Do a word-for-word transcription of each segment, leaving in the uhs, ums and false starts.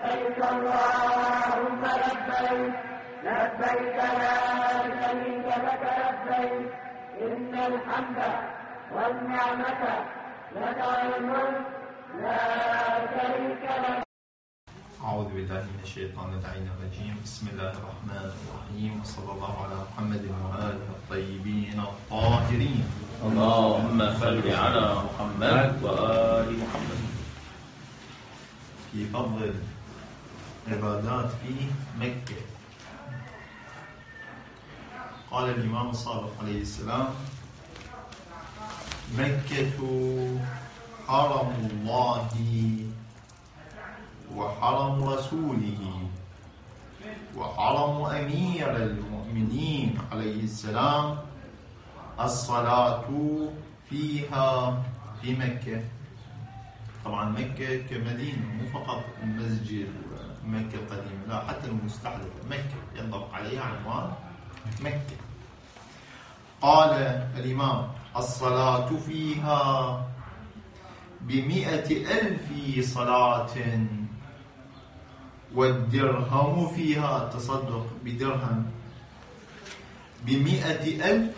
لبيك اللهم لبيك لبيك لا شريك لك لبيك إن الحمد والنعمة لك والملك لا شريك لك. أعوذ بالله من الشيطان اللعين الرجيم. بسم الله الرحمن الرحيم، وصلى الله على محمد وآله الطيبين الطاهرين. اللهم صل على محمد وآل محمد. في فضل العبادات في مكة، قال الإمام الصادق عليه السلام: مكة حرم الله وحرم رسوله وحرم أمير المؤمنين عليه السلام، الصلاة فيها في مكة. طبعا مكة كمدينة، مو فقط المسجد مكة القديمة، لا، حتى المستحدثة مكة ينطبق عليها عنوان مكة. قال الإمام: الصلاة فيها بمئة ألف صلاة، والدرهم فيها، تصدق بدرهم، بمئة ألف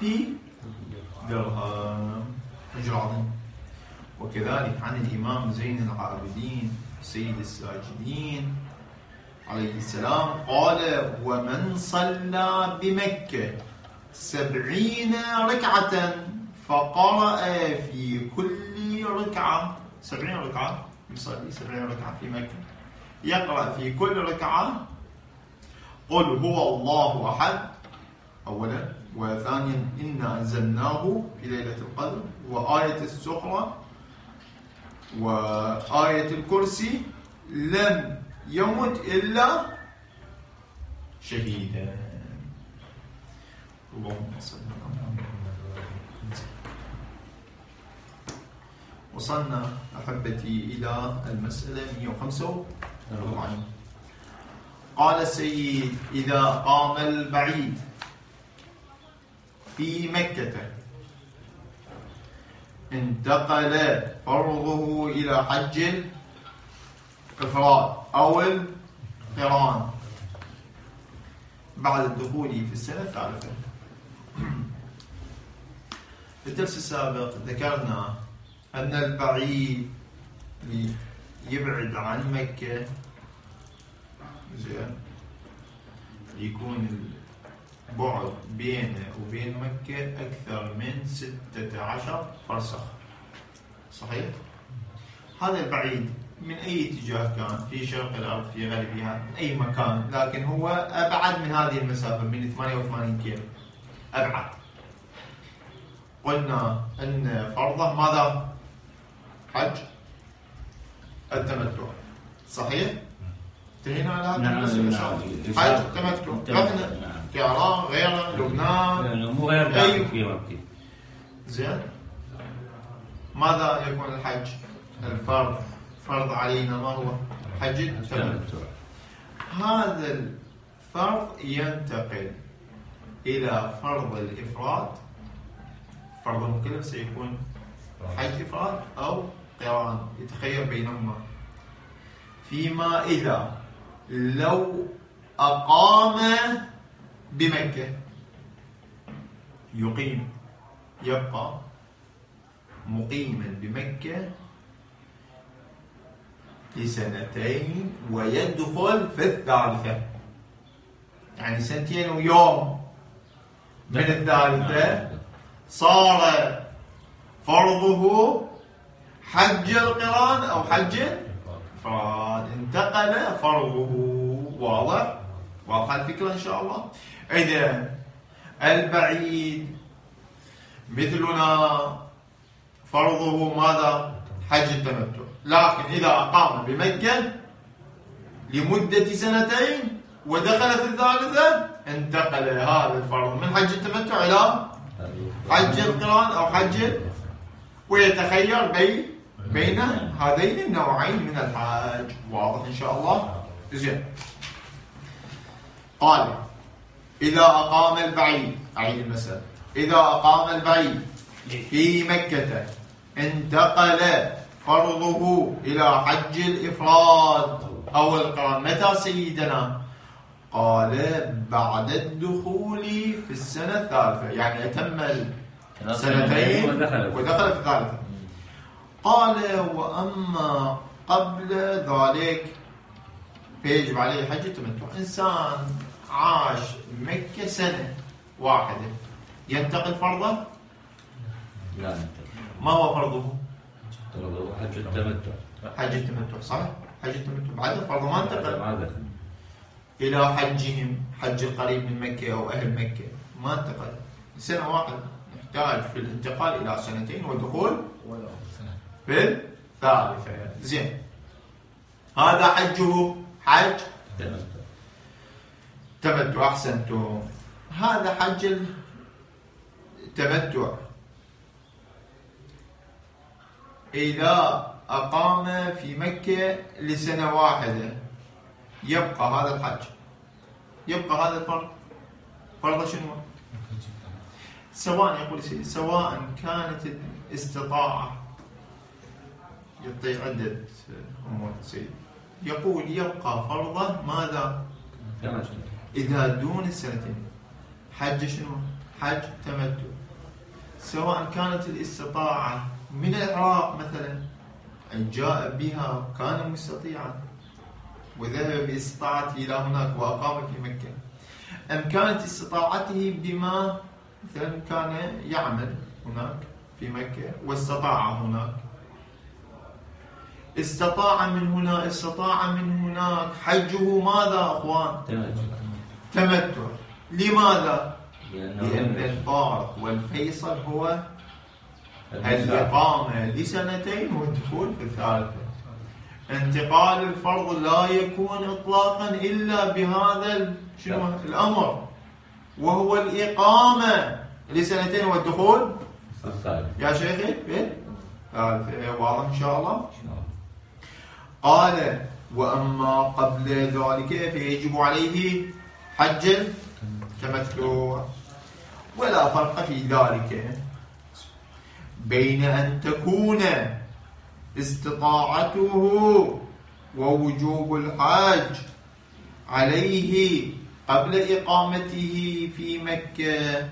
درهم، أجر عظيم. وكذلك عن الإمام زين العابدين سيد الساجدين عليه السلام قال: ومن صلى بمكة سبعين ركعة فقرأ في كل ركعة، سبعين ركعة يصلي سبعين ركعة في مكة، يقرأ في كل ركعة قل هو الله أحد أولا، وثانيا إنا أنزلناه في ليلة القدر، وآية السخرة، وآية الكرسي، لم يمت إلا شهيدا. اللهم صل على محمد. وصلنا أحبتي إلى المسألة مئة وخمسة وأربعين. قال السيد: إذا قام البعيد في مكة انتقل فرضه إلى حج الإفراد أو القران بعد الدخول في السنة الثالثة. في الدرس السابق ذكرنا أن البعيد يبعد عن مكة، زين، يكون البعد بينه وبين مكة أكثر من ستة عشر فرسخ، صحيح؟ هذا البعيد من أي اتجاه كان، في شرق الأرض، في غربها، من أي مكان، لكن هو أبعد من هذه المسافة، من ثمانية وثمانين كيلو أبعد. قلنا أن فرضه ماذا؟ حج التمتع، صحيح؟ انتهينا على هذا المسألة. حج التمتع، رحنا كعراء، غيره، لبنان، مو غير أي في مكة. زين. ماذا يكون الحج؟ الفرض، فرض علينا ما هو؟ حج التمتع. هذا الفرض ينتقل إلى فرض الإفراد. فرض المكلف سيكون حج إفراد أو قران، يتخير بينهما. فيما إذا لو أقام بمكة، يقيم، يبقى مقيما بمكة لسنتين ويدخل في الثالثة، يعني سنتين ويوم من الثالثة صار فرضه حج القران أو حج الإفراد، انتقل فرضه. واضح؟ واضح الفكرة إن شاء الله. إذا البعيد مثلنا فرضه ماذا؟ حج التمتع، لكن إذا أقام بمكة لمدة سنتين ودخل في الثالثة انتقل هذا الفرض من حج التمتع إلى حج القران أو حج، ويتخير بين بين هذين النوعين من الحج. واضح إن شاء الله؟ زين. قال: إذا أقام البعيد، أعيد المسألة، إذا أقام البعيد في مكة انتقل فرضه إلى حج الإفراد أو القران متى سيدنا؟ قال بعد الدخول في السنة الثالثة، يعني أتم سنتين ودخل في الثالثة. قال وأما قبل ذلك فيجب عليه حج التمتع. إنسان عاش مكة سنة واحدة ينتقل فرضه؟ لا ينتقل. ما هو فرضه؟ فرضه حج التمتع. حج التمتع صح؟ حج التمتع بعد فرضه ما انتقل إلى حجهم، حج القريب من مكة أو أهل مكة، ما انتقل سنة واحدة، يحتاج في الانتقال إلى سنتين والدخول في الثالثة. زين، هذا حجه حج تمتع. تمتع. أحسنتم. هذا حج التمتع إذا أقام في مكة لسنة واحدة يبقى هذا الحج، يبقى هذا الفرض. فرض شنو؟ سواء يقول سيدي سواء كانت الاستطاعة، يعطي عدة أمور سيدي، يقول يبقى فرضه ماذا؟ إذا دون السنتين حج شنو؟ حج تمتع. سواء كانت الاستطاعة من العراق مثلا جاء بها كان مستطيعا وذهب باستطاعته إلى هناك وأقام في مكة، أم كانت استطاعته بما مثلا كان يعمل هناك في مكة واستطاع هناك، استطاع من هنا استطاع من هناك، حجه ماذا أخوان؟ تمتع. لماذا؟ لأن الفارق والفيصل هو الإقامة لسنتين والدخول في الثالثة. انتقال الفرض لا يكون إطلاقا إلا بهذا شنو الأمر، وهو الإقامة لسنتين والدخول يا شيخي في الثالثة. واضح إن شاء الله؟ قال وأما قبل ذلك فيجب عليه حج التمتع، ولا فرق في ذلك بين أن تكون استطاعته ووجوب الحج عليه قبل إقامته في مكة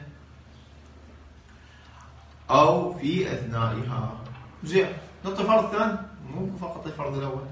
أو في أثنائها. زين، نعطي فرض ثاني مو فقط الفرض الأول.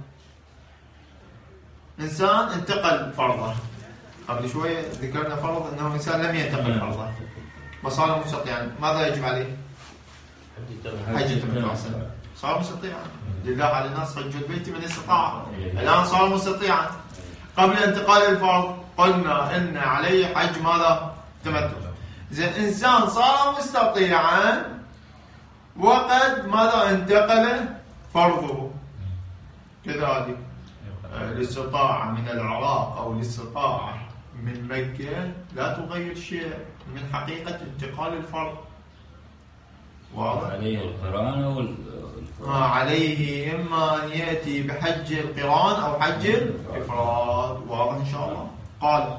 إنسان انتقل فرضه، قبل شوية ذكرنا فرض أنه إنسان لم ينتقل فرضه وصار مستطيعا، ماذا يجب عليه؟ حج التمتع. صار مستطيعا، لله على الناس حج البيت من استطاع. الآن صار مستطيعا. قبل انتقال الفرض قلنا إن عليه حج ماذا؟ تمتع. زين، إنسان صار مستطيعا وقد ماذا انتقل فرضه، كذلك الاستطاعة من العراق أو الاستطاعة من مكة لا تغير شيء من حقيقة انتقال الفرض. واضح؟ عليه القران أو آه عليه إما أن يأتي بحج القران أو حج الإفراد. واضح إن شاء الله؟ قال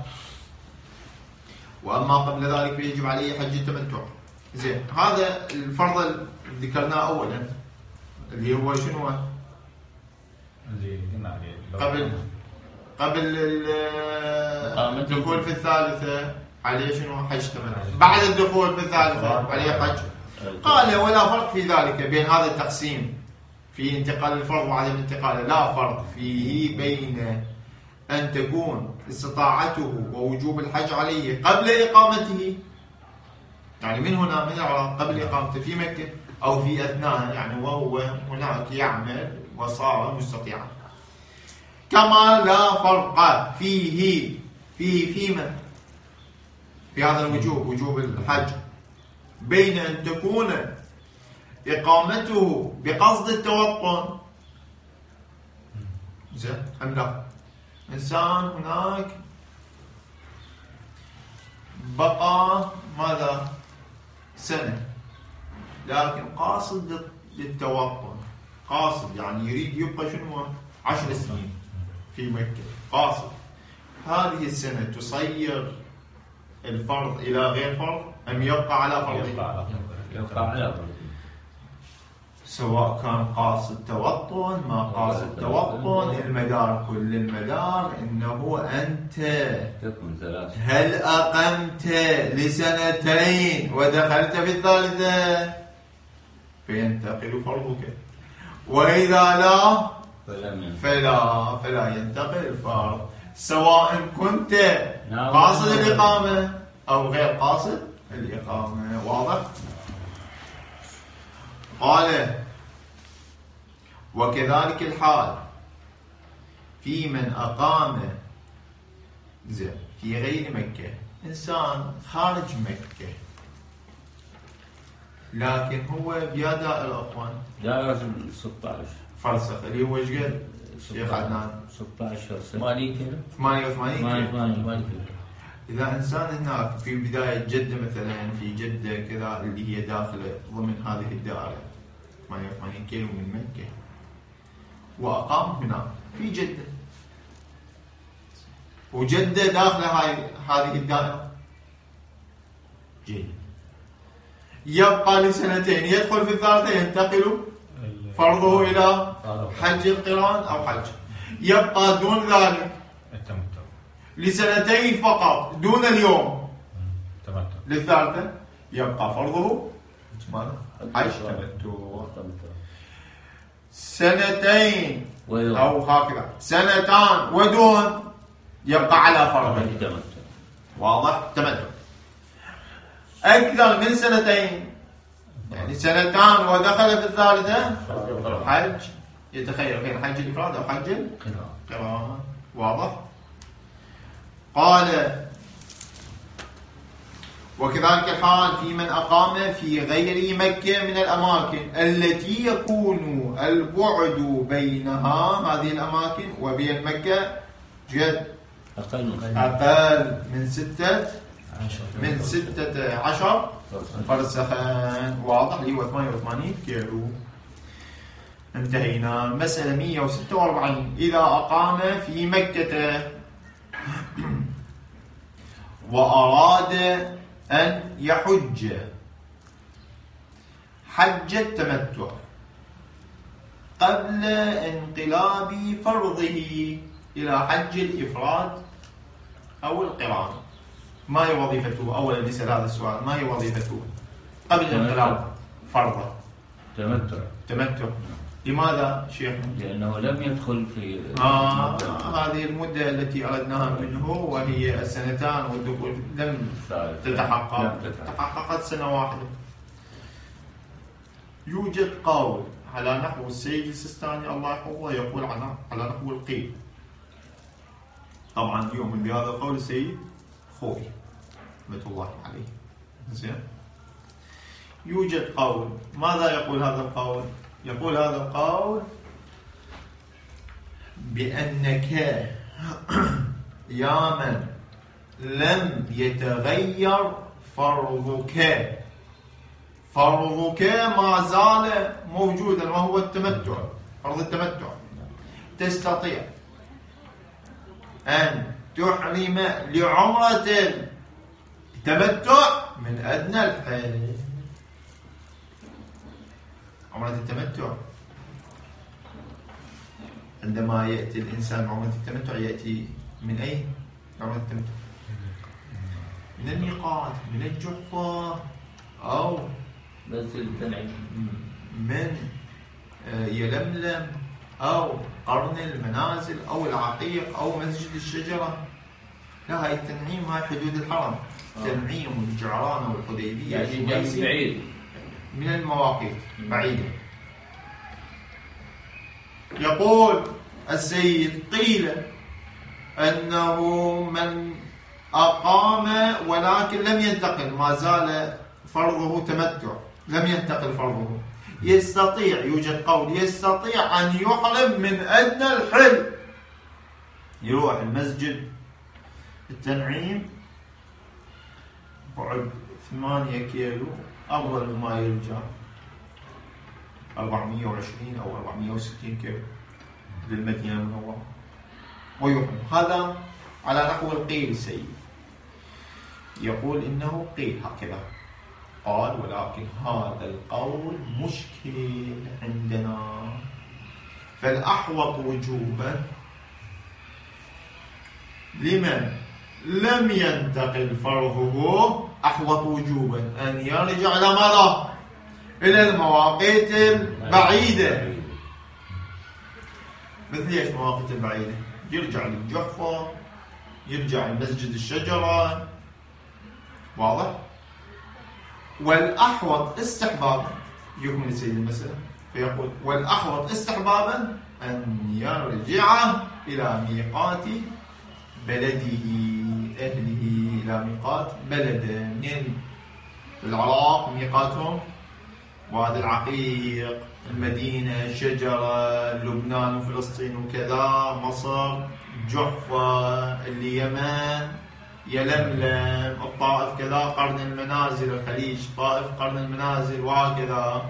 وأما قبل ذلك فيجب عليه حج التمتع. زين، هذا الفرض اللي ذكرناه أولا اللي هو شنو؟ قبل قبل الدخول في الثالثة عليه شنو؟ حج تمتع. بعد الدخول في الثالثة عليه حج. قال ولا فرق في ذلك بين هذا التقسيم في انتقال الفرض وعدم انتقاله، لا فرق فيه بين أن تكون استطاعته ووجوب الحج عليه قبل إقامته، يعني من هنا من العراق قبل إقامته في مكة، أو في أثناء يعني وهو هناك يعمل وصار مستطيعا. كما لا فرق فيه فيه فيما في هذا الوجوب وجوب الحج بين أن تكون إقامته بقصد التوطن، زين أم لا؟ إنسان هناك بقى ماذا؟ سنة، لكن قاصد للتوطن، قاصد يعني يريد يبقى شنو؟ عشر سنين في مكة، قاصد. هذه السنة تصير الفرض إلى غير فرض أم يبقى على فرضه؟ يبقى على فرضه. سواء كان قاصد توطن ما قاصد توطن، المدار كل المدار انه انت تكون ثلاث. هل اقمت لسنتين ودخلت في الثالثة فينتقل فرضك، واذا لا فلا فلا ينتقل الفرض، سواء كنت قاصد الإقامة أو غير قاصد الإقامة. واضح؟ قال وكذلك الحال في من أقام زين في غير مكة، إنسان خارج مكة لكن هو بياداء الأخوان دائرة ستة عشر فرسخ اللي هو ايش قد؟ شيخ عدنان ستة عشر سنة ثمانين كيلو ثمانية وثمانين ثمانين كيلو. إذا إنسان هناك في بداية جدة مثلا في جدة كذا اللي هي داخلة ضمن هذه الدائرة ثمانية وثمانين كيلو من مكة وأقام هناك في جدة، وجدة داخلة هاي هذه الدائرة جيد، يبقى لسنتين يدخل في الثالثة ينتقل فرضه إلى حج القران أو حج، يبقى دون ذلك التمتع لسنتين فقط دون اليوم تمتع للثالثة يبقى فرضه حج تمتع، سنتين أو هكذا سنتان ودون يبقى على فرضه. واضح؟ تمتع أكثر من سنتين يعني سنتان ودخل في الثالثة حج، يتخير بين حج الإفراد أو حج القران. واضح؟ قال وكذلك الحال في من أقام في غير مكة من الأماكن التي يكون البعد بينها هذه الأماكن وبين مكة جد أقل من ستة من ستة عشر فرسخا. واضح؟ اللي هو ثمانية وثمانين كيلو. انتهينا. مسألة مئة وستة وأربعين إذا أقام في مكة وأراد أن يحج حج التمتع قبل انقلاب فرضه إلى حج الإفراد أو القران، ما هي وظيفته؟ أولا نسأل هذا السؤال، ما هي وظيفته قبل انقلاب فرضه؟ تمتع. تمتع. لماذا شيخ؟ لأنه لم يدخل في آه هذه المدة التي أردناها منه وهي السنتان والدخول لم تتحقق، تحققت سنة واحدة. يوجد قول على نحو السيد السيستاني الله يحفظه يقول على على نحو القيل، طبعا يؤمن بهذا القول السيد خوي رحمة الله عليه. زين. يوجد قول، ماذا يقول هذا القول؟ يقول هذا القول بأنك يا من لم يتغير فرضك، فرضك ما زال موجودا وهو التمتع، فرض التمتع، تستطيع أن تحرم لعمرة التمتع من أدنى الحج. عمرة التمتع عندما يأتي الإنسان بعمرة التمتع يأتي من أين؟ عمرة التمتع من الميقات، من الجحفة، أو من يلملم، أو قرن المنازل، أو العقيق، أو مسجد الشجرة. لا، هاي التنعيم هاي حدود الحرم. تنعيم والجعرانة والحديبية يعني بعيد من المواقيت بعيدة. يقول السيد قيل أنه من أقام ولكن لم ينتقل، ما زال فرضه تمتع، لم ينتقل فرضه، يستطيع، يوجد قول يستطيع أن يحرم من أدنى الحل، يروح المسجد التنعيم بعد ثمانية كيلو أفضل ما يرجع أربعمئة وعشرين أو أربعمئة وستين كيلو للمدينة المنورة ويحرم. هذا على نحو القيل السيد، يقول إنه قيل هكذا قال ولكن هذا القول مشكل عندنا، فالأحوط وجوبا لمن لم ينتقل فرضه أحوط وجوبا أن يرجع إلى ماذا؟ إلى المواقيت البعيدة. مثل ايش مواقيت البعيدة؟ يرجع للجحفة، يرجع لمسجد الشجرة، واضح؟ والأحوط استحبابا يكمل سيد المسألة فيقول والأحوط استحبابا أن يرجع إلى ميقات بلده، أهله إلى ميقات بلده. من العراق ميقاتهم وادي العقيق، المدينة، الشجرة، لبنان وفلسطين وكذا، مصر، جحفة، اليمن، يلملم، الطائف كذا، قرن المنازل، الخليج، طائف قرن المنازل، وهكذا.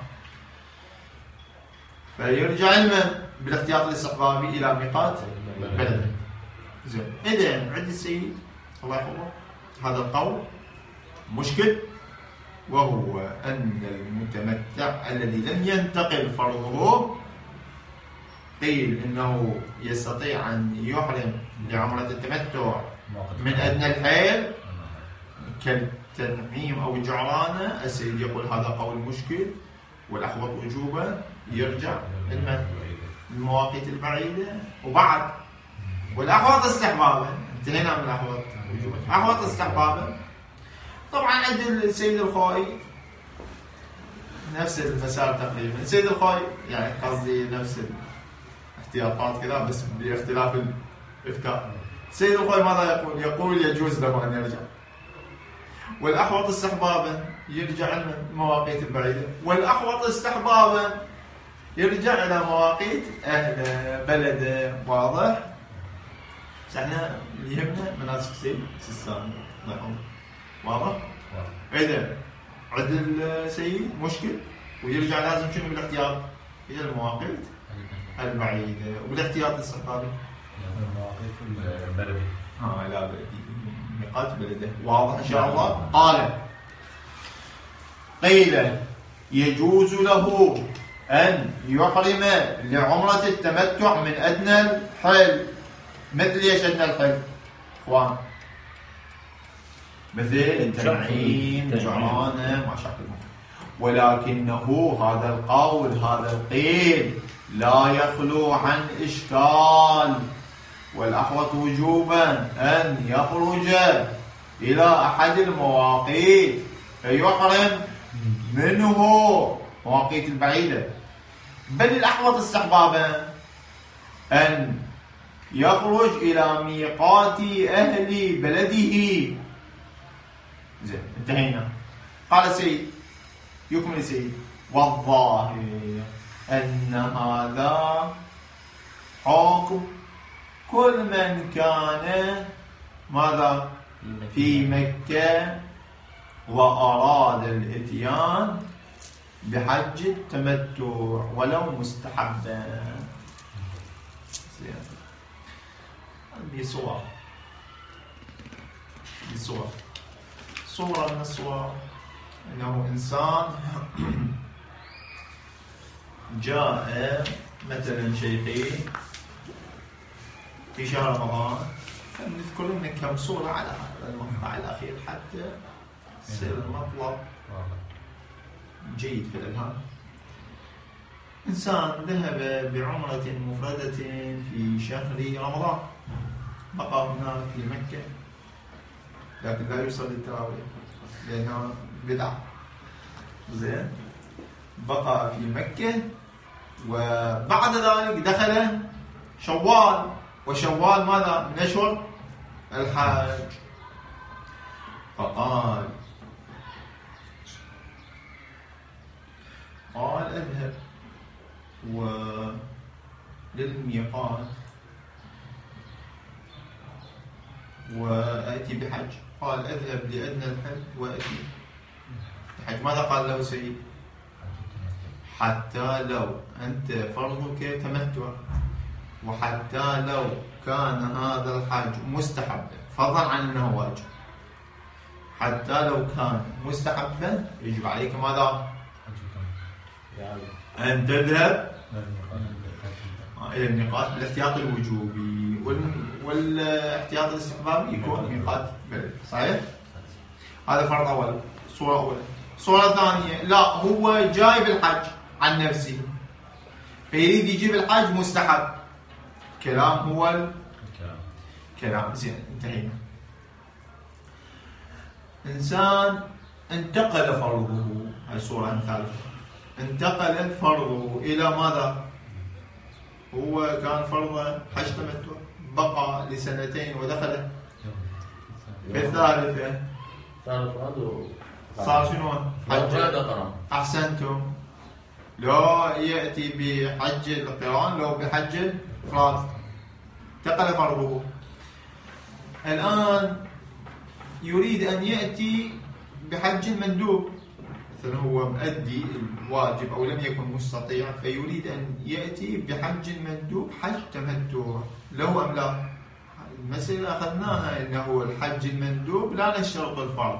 فيرجع المن بالاحتياط الاستحبابي إلى ميقات بلده. زين، إذن عند السيد الله يحفظه هذا القول مشكل، وهو أن المتمتع الذي لم ينتقل فرضه قيل إنه يستطيع أن يحرم لعمرة التمتع من أدنى الحيل كالتنعيم أو الجعرانة. السيد يقول هذا قول مشكل، والأحوط وجوبا يرجع المواقيت البعيدة. وبعد والأحوط استحبابا، انتهينا من الأحوط وجوبا، أحوط استحبابا. طبعا عند السيد الخوئي نفس المسار تقريبا، السيد الخوئي يعني قصدي نفس الاحتياطات كذا بس باختلاف الإفتاء. السيد الخوئي ماذا يقول؟ يقول يجوز له أن يرجع، والأحوط استحبابا يرجع المواقيت البعيدة، والأحوط استحبابا يرجع إلى مواقيت أهله بلده. واضح؟ احنا اللي يهمنا مناسك السيد السيستاني الله يرحمه. واضح؟ إذا عند السيد مشكل ويرجع لازم شنو بالاحتياط إلى المواقيت البعيدة، وبالاحتياط الاستحبابي المواقيت البلدي اه لا بلدي ميقات بلده. واضح إن شاء الله؟ قال قيل يجوز له أن يحرم لعمرة التمتع من أدنى الحل. مثل ايش أدنى الحل؟ إخوان مثل التنعيم، جعرانة، ما شاكل. ولكنه هذا القول هذا القيل لا يخلو عن إشكال، والأحوط وجوبا أن يخرج إلى أحد المواقيت فيحرم منه مواقيت البعيدة، بل الأحوط استحبابا أن يخرج إلى ميقات أهل بلده. زين، انتهينا. قال سيد يكمل سيد والظاهر أن هذا حكم كل من كان ماذا في مكة وأراد الإتيان بحج التمتع ولو مستحبا. بصور بصور صورة من الصور أنه إنسان جاء مثلا شيخي في شهر رمضان، نذكر لنا كم صورة على هذا المقطع الأخير حتى يصير المطلب جيد في الإلهام. إنسان ذهب بعمرة مفردة في شهر رمضان، بقى هناك في مكة لكن لا يصلي التراويح لأنها بدعة. زين، بقى في مكة وبعد ذلك دخل شوال، وشوال ماذا؟ من أشهر الحج. فقال قال اذهب وللميقات وأتي بحج. قال اذهب لأدنى الحج وأتي بحج. ماذا قال له سيد؟ حتى لو أنت فرضك تمتع، وحتى لو كان هذا الحج مستحب فضلا عن أنه واجب، حتى لو كان مستحبا يجب عليك ماذا؟ أن تذهب إلى الميقات بالاحتياط الوجوبي، والاحتياط الاستحبابي يكون ميقات بلد. صحيح؟ هذا فرض أول، صورة أولى. صورة ثانية، لا هو جاي بالحج عن نفسه فيريد يجيب الحج مستحب. كلام هو الكلام. كلام زين، انتهينا. إنسان انتقل فرضه، هاي الصورة الثالثة، انتقل فرضه إلى ماذا؟ هو كان فرضه حج تمتع، بقى لسنتين ودخل بالثالثة، صار شنو؟ حج. أحسنتم. لو يأتي بحج القران لو بحج الإفراد، انتقل فرضه. الآن يريد أن يأتي بحج المندوب، مثلا هو مؤدي الواجب أو لم يكن مستطيع فيريد أن يأتي بحج المندوب حج تمتع، له أم لا؟ المسألة أخذناها أنه الحج المندوب لا نشترط الفرض.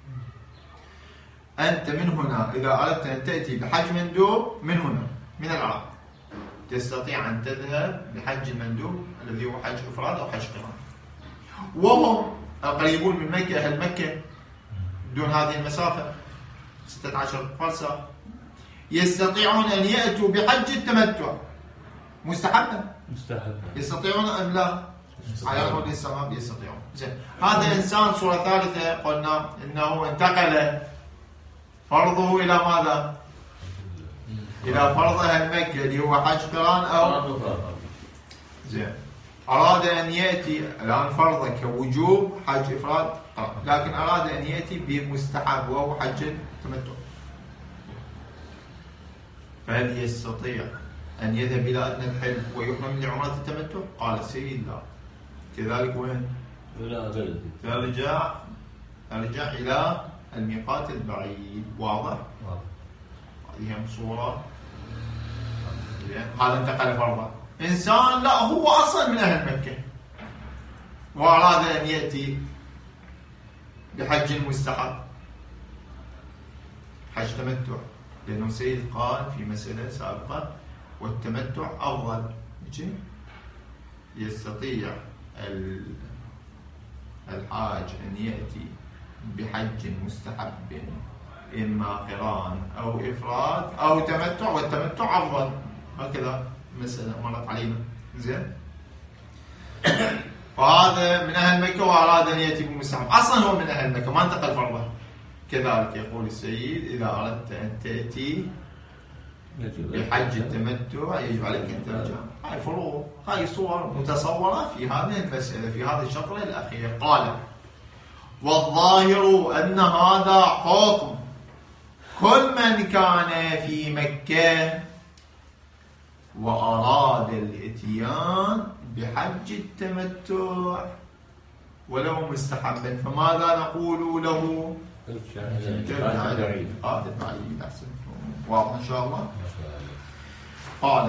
أنت من هنا إذا أردت أن تأتي بحج مندوب من هنا من العراق تستطيع أن تذهب بحج المندوب الذي هو حج إفراد أو حج قران. وهم القريبون من مكة، أهل مكة دون هذه المسافة ستة عشر فرسخ يستطيعون أن يأتوا بحج التمتع مستحبا. مستحبا يستطيعون أم لا؟ على قول السماء يستطيعون. زين، هذا إنسان صورة ثالثة قلنا إنه انتقل فرضه إلى ماذا؟ إلى فرض أهل مكة اللي هو حج قران أو زين، أراد أن يأتي الآن فرضه كوجوب حج إفراد قران، لكن أراد أن يأتي بمستحب وهو حج التمتع، فهل يستطيع أن يذهب إلى أدنى الحل ويحرم لعمرة التمتع؟ قال السيد لا. كذلك وين؟ ترجع ترجع إلى الميقات البعيد. واضح؟ هذه هم صورة. هذا انتقل فرضا. إنسان لا هو أصلا من أهل مكة وأراد أن يأتي بحج المستحب حج تمتع، لأنه سيد قال في مسألة سابقة والتمتع أفضل. يستطيع الحاج أن يأتي بحج مستحب إما قران أو إفراد أو تمتع، والتمتع أفضل. هكذا مسألة مرت علينا. زين، وهذا من أهل مكة وأراد أن يأتي بمستحب، أصلا هو من أهل مكة ما انتقل فرضه. كذلك يقول السيد إذا أردت أن تأتي بحج التمتع يجب عليك أن ترجع. هاي فروض، هاي صور متصورة في هذه المسألة في هذا الشطر الأخير. قال والظاهر أن هذا حكم كل من كان في مكة وأراد الإتيان بحج التمتع ولو مستحبا، فماذا نقول له؟ ترجع إلى الميقات البعيد. أحسن، واضح إن شاء الله. قال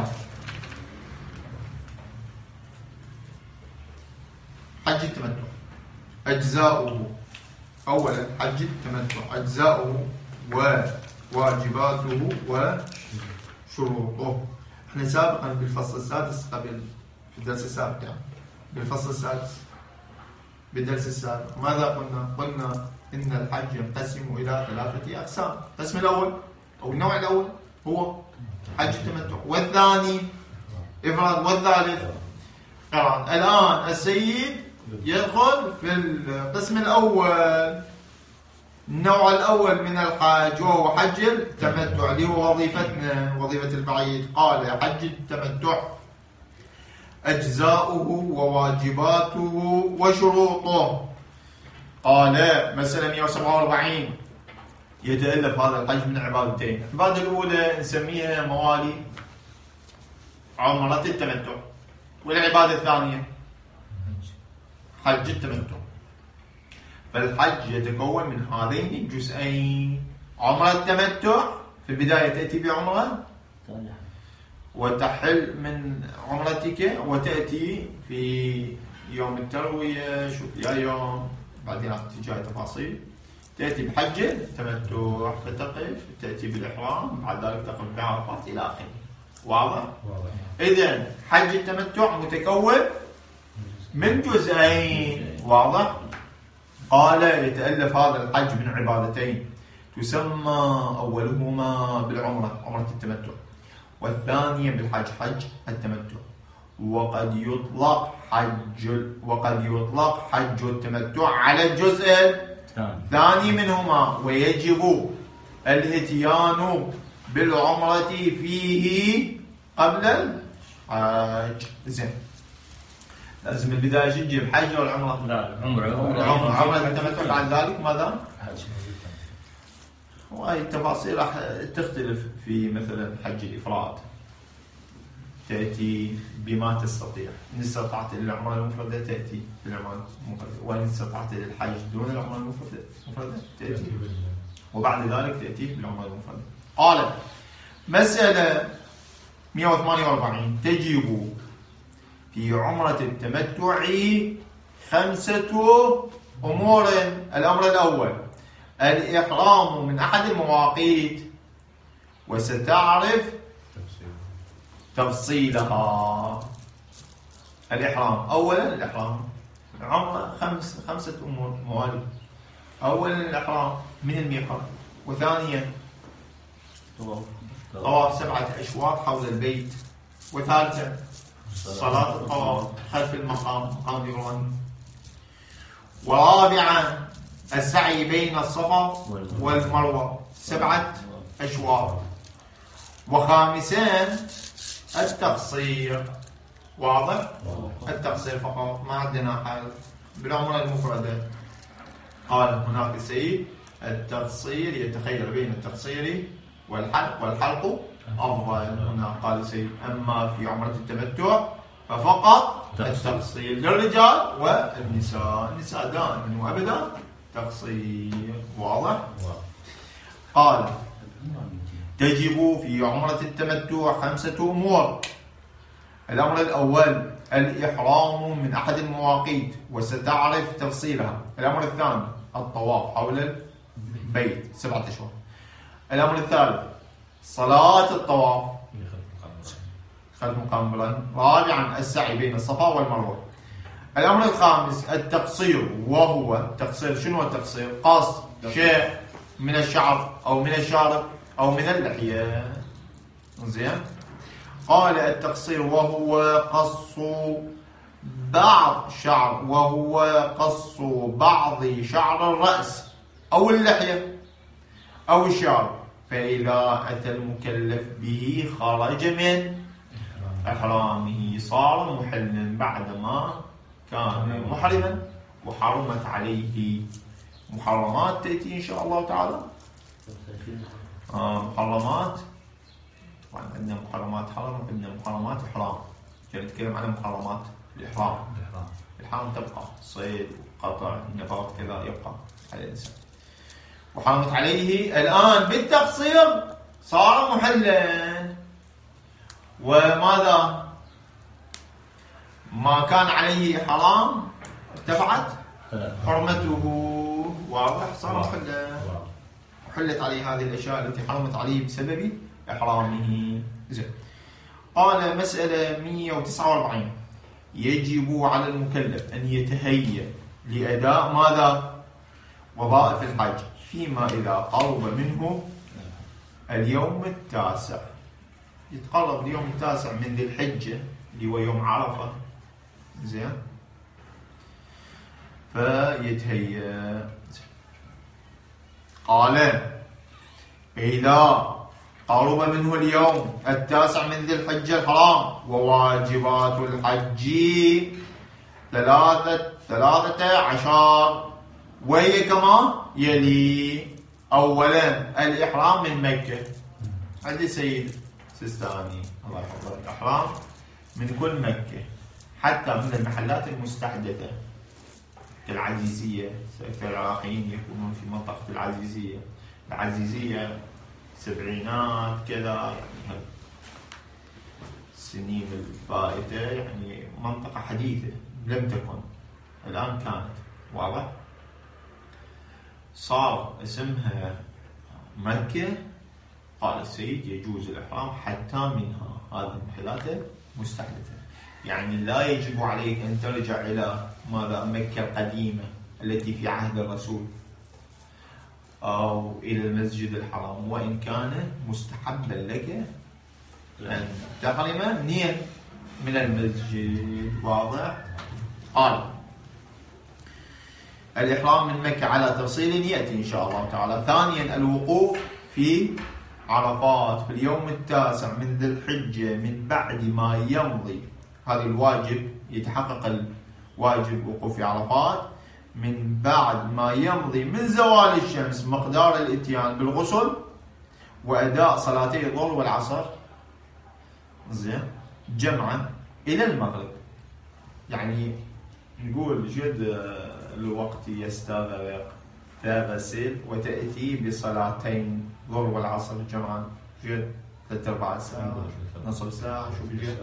حج التمتع أجزاؤه، أولا حج التمتع أجزاؤه وواجباته وشروطه. احنا سابقا بالفصل السادس قبل في الدرس السابق يعني بالفصل السادس بالدرس السابق ماذا قلنا؟ قلنا إن الحج ينقسم إلى ثلاثة أقسام. القسم الأول أو النوع الأول هو حج التمتع، والثاني إفراد، والثالث قران. الآن السيد يدخل في القسم الأول، النوع الأول من الحج وهو حج التمتع اللي هو وظيفتنا وظيفة البعيد. قال حج التمتع أجزاؤه وواجباته وشروطه. قال مسألة مئة وسبعة وأربعين يتألف هذا الحج من عبادتين. العبادة الأولى نسميها موالي عمرة التمتع، والعبادة الثانية حج التمتع. فالحج يتكون من هذين الجزئين، عمرة التمتع في البداية تأتي بعمرة وتحل من عمرتك وتأتي في يوم التروية، شوف يا يوم بعدين راح تجي تفاصيل تأتي بحج التمتع فتقف، تأتي بالإحرام، بعد ذلك تقف بعرفات إلى آخره. واضح؟ واضح. إذن حج التمتع متكون من جزئين. واضح؟ قال يتألف هذا الحج من عبادتين تسمى أولهما بالعمرة عمرة التمتع، والثانية بالحج حج التمتع. وقد يطلق حج وقد يطلق حج التمتع على الجزء الثاني منهما، ويجب الاتيان بالعمرة فيه قبل الحج. زين، لازم البداية شو تجيب حج ولا عمرة؟ لا العمرة عمرة عمرة التمتع، بعد ذلك ماذا؟ حج. وهي التفاصيل راح تختلف في مثلا حج الإفراد، تأتي بما تستطيع. إن استطعت للعمرة المفردة تأتي بالعمرة المفردة، وإن استطعت للحج دون العمرة المفردة المفردة تأتي، وبعد ذلك تأتي بالعمرة المفردة. قال مسألة مئة وثمانية وأربعين تجب في عمرة التمتع خمسة أمور. الأمر الأول الإحرام من أحد المواقيت، وستعرف تفصيلها. الإحرام أولا، الإحرام العمرة خمس خمسة أمور موالي. أولا الإحرام من الميقات، وثانيا طواف سبعة أشواط حول البيت، وثالثا صلاة الطواف خلف المقام مقام إبراهيم، ورابعا السعي بين الصفا والمروة سبعة أشواط، وخامسا التقصير. واضح؟ التقصير فقط، ما عندنا حل بالعمرة المفردة. قال هناك السيد التقصير يتخير بين التقصير والحلق، والحلق أفضل. هنا قال السيد أما في عمرة التمتع ففقط التقصير للرجال والنساء، النساء دائما وأبدا تقصير. واضح؟ قال تجب في عمرة التمتع خمسة أمور. الأمر الأول الإحرام من أحد المواقيت، وستعرف تفصيلها. الأمر الثاني الطواف حول البيت سبعة أشهر. الأمر الثالث صلاة الطواف خلف مقام إبراهيم. رابعا السعي بين الصفا والمروة. الأمر الخامس التقصير، وهو التقصير شنو التقصير؟ قص شيء من الشعر أو من الشارب أو من اللحية. زين، قال التقصير وهو قص بعض شعر وهو قص بعض شعر الرأس أو اللحية أو الشعر، فإذا أتى المكلف به خرج من إحرامه، صار محلا بعدما كان محرما، وحرمت عليه محرمات تأتي إن شاء الله تعالى. آه محرمات، طبعا عندنا محرمات حرم وعندنا محرمات إحرام. كنا نتكلم عن محرمات الإحرام. الإحرام تبقى صيد وقطع النفاق كذا يبقى على الإنسان، وحرمت عليه الآن بالتقصير صار محلا. وماذا ما كان عليه حرام ارتفعت حرمته. واضح؟ صار محلا، حلت عليه هذه الأشياء التي حرمت عليه بسبب إحرامه. زين، قال مسألة مئة وتسعة وأربعين يجب على المكلف أن يتهيأ لأداء ماذا؟ وظائف الحج، فيما إذا قرب منه اليوم التاسع. يتقرب اليوم التاسع من ذي الحجة اللي هو يوم عرفة. زين، فيتهيأ. قال إذا قرب منه اليوم التاسع من ذي الحجة الحرام، وواجبات الحج ثلاثة ثلاثة عشر، وهي كما يلي. أولا الإحرام من مكة. عندي سيد سيستاني الله يحفظه، الإحرام من كل مكة، حتى من المحلات المستحدثة كالعزيزية. أكثر العراقيين يكونون في منطقة العزيزية. العزيزية سبعينات كذا، السنين الفائتة، يعني منطقة حديثة لم تكن، الآن كانت. واضح؟ صار اسمها مكة، قال السيد يجوز الإحرام حتى منها، هذه محلاته مستحدثة. يعني لا يجب عليك أن ترجع إلى ماذا مكة القديمة التي في عهد الرسول أو إلى المسجد الحرام، وإن كان مستحبا لك أن تحرم منين؟ من المسجد. واضح؟ قال الإحرام من مكة على تفصيل يأتي إن شاء الله تعالى. ثانيا الوقوف في عرفات في اليوم التاسع من ذي الحجة من بعد ما يمضي، هذا الواجب، يتحقق الواجب وقوف في عرفات من بعد ما يمضي من زوال الشمس مقدار الاتيان بالغسل وأداء صلاتي الظهر والعصر زين جمعا إلى المغرب. يعني نقول جد الوقت يستغرق تغسل وتأتي بصلاتين ظهر والعصر جمعا جد ثلاث أربع ساعات نصف ساعة. شوف جد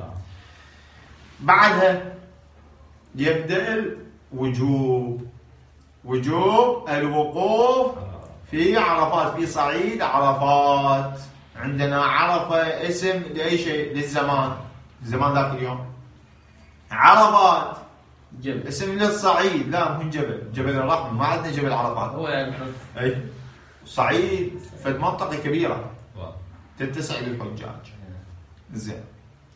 بعدها يبدأ الوجوب، وجوب الوقوف في عرفات في صعيد عرفات. عندنا عرفة اسم لأي شيء؟ للزمان، الزمان ذاك اليوم. عرفات جبل اسم للصعيد، لا مو جبل، جبل الرحمة، ما عندنا جبل عرفات. هو يعني اي صعيد في منطقة كبيرة تتسع للحجاج. زين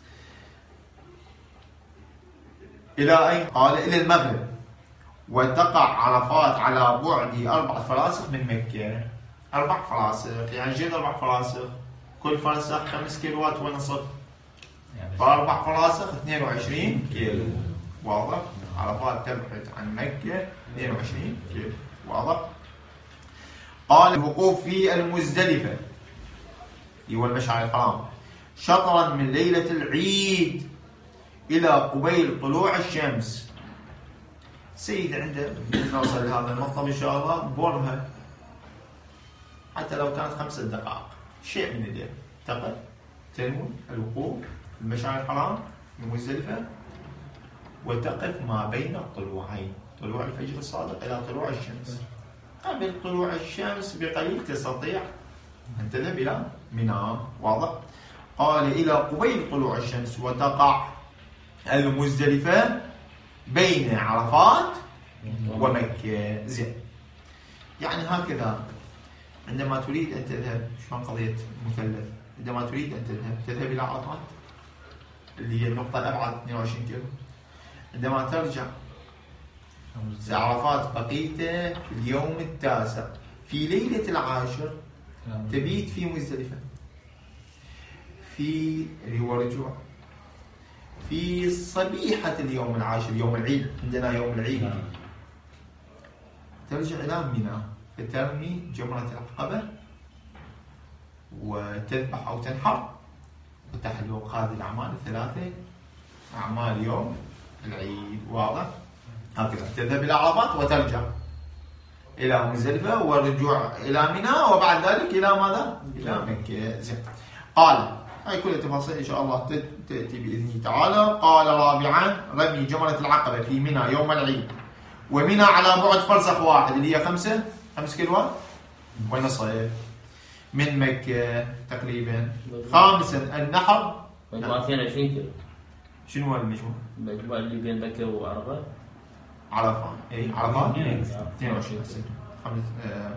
إلى أين؟ قال إلى المغرب. وتقع عرفات على بعد أربع فراسخ من مكة. أربع فراسخ يعني جد أربع فراسخ، كل فرسخ خمس كيلوات ونصف، فأربع فراسخ اثنين وعشرين كيلو. واضح؟ عرفات تبعد عن مكة اثنين وعشرين كيلو. واضح؟ قال الوقوف في المزدلفة هو المشعر الحرام شطرا من ليلة العيد إلى قبيل طلوع الشمس. سيد عنده نوصل لهذا المطلب إن شاء الله بورمها حتى لو كانت خمسة دقائق، شيء من الليل تقف تنوي الوقوف في المشعر الحرام من مزدلفة وتقف ما بين الطلوعين، طلوع الفجر الصادق إلى طلوع الشمس. قبل طلوع الشمس بقليل تستطيع أن تذهب إلى منى. واضح؟ قال إلى قبيل طلوع الشمس. وتقع المزدلفة بين عرفات ومكة. زين يعني هكذا عندما تريد أن تذهب، شلون قضية مثلث، عندما تريد أن تذهب تذهب إلى عرفات اللي هي النقطة الأبعد اثنين وعشرين كيلو. عندما ترجع عرفات بقيته في اليوم التاسع في ليلة العاشر تبيت في مزدلفة في اللي هو رجوع في صبيحة اليوم العاشر يوم العيد. عندنا يوم العيد ترجع إلى منى فترمي جمرة العقبة وتذبح أو تنحر وتحلق. هذه الأعمال الثلاثة أعمال يوم العيد. واضح؟ هكذا تذهب إلى عرفات وترجع إلى مزدلفة والرجوع إلى منى وبعد ذلك إلى ماذا؟ إلى مكة. زين قال هاي كل التفاصيل إن شاء الله تأتي بإذنه تعالى. قال رابعا رمي جمرة العقبة في منى يوم العيد، ومنى على بعد فرسخ واحد اللي هي خمسة خمس كيلوات ونصف من مكة تقريبا. خامسا النحر مجموعة اثنين وعشرين كيلو. شنو هو المجموع؟ المجموعة اللي بين مكة وعرفات. عرفات اي عرفات اثنين وعشرين خمس آه.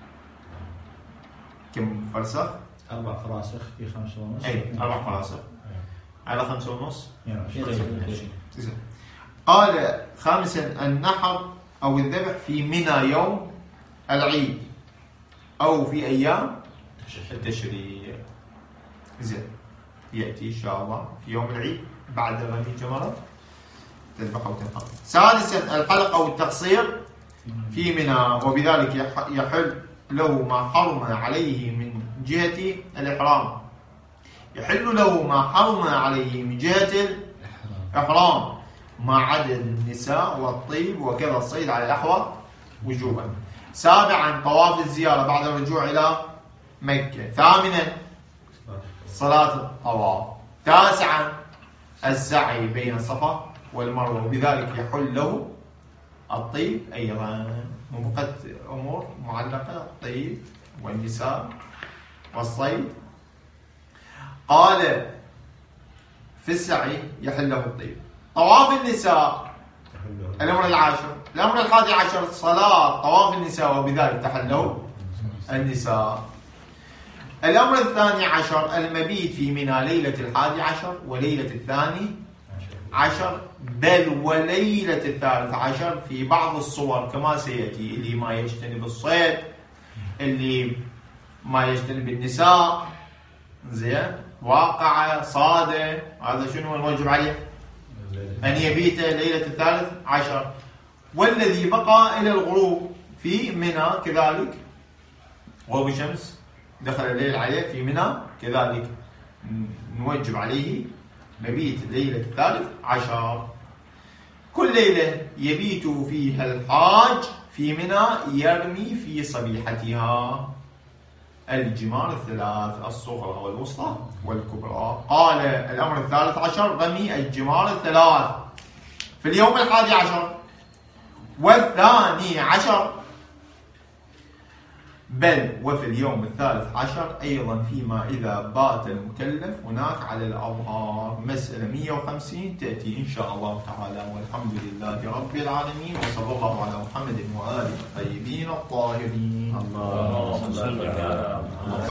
كم فرسخ؟ أربع فراسخ في خمسة ونص. اي أربع فراسخ على خمسة ونص. يعني قال خامسا النحر أو الذبح في منى يوم العيد أو في أيام التشريع. زين يأتي إن شاء الله في يوم العيد بعد رمي الجمرة تذبح أو تنحر. سادسا الحلق أو التقصير في منى، وبذلك يحل له ما حرم عليه من جهة الإحرام. يحل له ما حرم عليه من جهة الإحرام ما عدا النساء والطيب وكذا الصيد على الأحوى وجوبا. سابعا طواف الزيارة بعد الرجوع إلى مكة. ثامنا صلاة الطواف. تاسعا السعي بين الصفا والمروة، وبذلك يحل له الطيب أيضا، وبقت أمور معلقة: الطيب والنساء والصيد. قال: في السعي يحله الطيب. طواف النساء الأمر العاشر. الأمر الحادي عشر: صلاة طواف النساء، وبذلك تحله النساء. الأمر الثاني عشر: المبيت في منى ليلة الحادي عشر وليلة الثاني عشر، بل وليلة الثالث عشر في بعض الصور كما سيأتي، اللي ما يجتنب الصيد، اللي ما يجتنب النساء، زين، واقعة، صادة، هذا شنو الواجب عليه؟ أن يبيت ليلة الثالث عشر. والذي بقى إلى الغروب في منى كذلك، غروب الشمس دخل الليل عليه في منى كذلك نوجب عليه مبيت ليلة الثالث عشر. كل ليلة يبيت فيها الحاج في منى يرمي في صبيحتها الجمار الثلاث: الصغرى والوسطى والكبرى. قال: الأمر الثالث عشر: رمي الجمار الثلاث في اليوم الحادي عشر والثاني عشر، بل وفي اليوم الثالث عشر أيضا، فيما إذا بات المكلف هناك على الأظهار. مسألة مئة وخمسين تأتي إن شاء الله تعالى، والحمد لله رب العالمين، وصلى الله على محمد وآله الطيبين الطاهرين. اللهم صل على محمد.